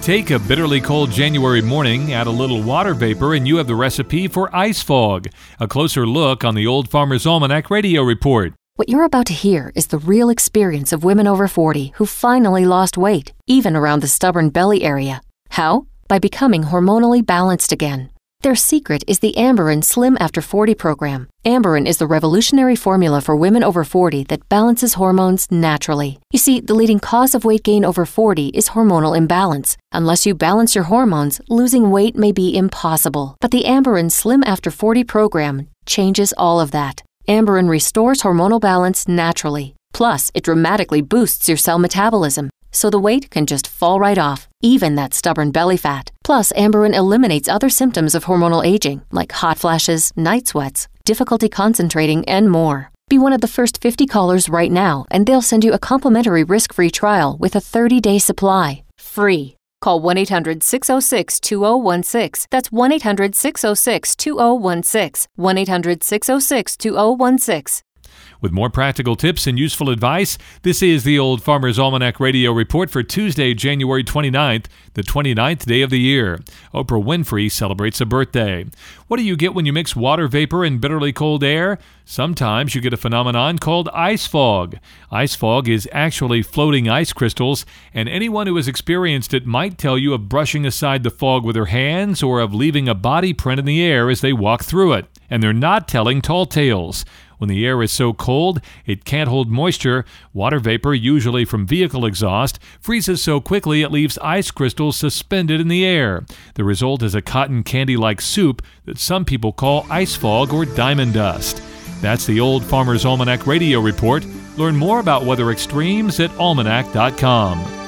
Take a bitterly cold January morning, add a little water vapor, and you have the recipe for ice fog. A closer look on the Old Farmer's Almanac radio report. What you're about to hear is the real experience of women over 40 who finally lost weight, even around the stubborn belly area. How? By becoming hormonally balanced again. Their secret is the Amberen Slim After 40 program. Amberen is the revolutionary formula for women over 40 that balances hormones naturally. You see, the leading cause of weight gain over 40 is hormonal imbalance. Unless you balance your hormones, losing weight may be impossible. But the Amberen Slim After 40 program changes all of that. Amberen restores hormonal balance naturally. Plus, it dramatically boosts your cell metabolism, so the weight can just fall right off, even that stubborn belly fat. Plus, Amberen eliminates other symptoms of hormonal aging, like hot flashes, night sweats, difficulty concentrating, and more. Be one of the first 50 callers right now, and they'll send you a complimentary risk-free trial with a 30-day supply. Free. Call 1-800-606-2016. That's 1-800-606-2016. 1-800-606-2016. With more practical tips and useful advice, this is the Old Farmer's Almanac radio report for Tuesday, January 29th, the 29th day of the year. Oprah Winfrey celebrates a birthday. What do you get when you mix water vapor and bitterly cold air? Sometimes you get a phenomenon called ice fog. Ice fog is actually floating ice crystals, and anyone who has experienced it might tell you of brushing aside the fog with their hands or of leaving a body print in the air as they walk through it. And they're not telling tall tales. When the air is so cold, it can't hold moisture. Water vapor, usually from vehicle exhaust, freezes so quickly it leaves ice crystals suspended in the air. The result is a cotton candy-like soup that some people call ice fog or diamond dust. That's the Old Farmer's Almanac radio report. Learn more about weather extremes at almanac.com.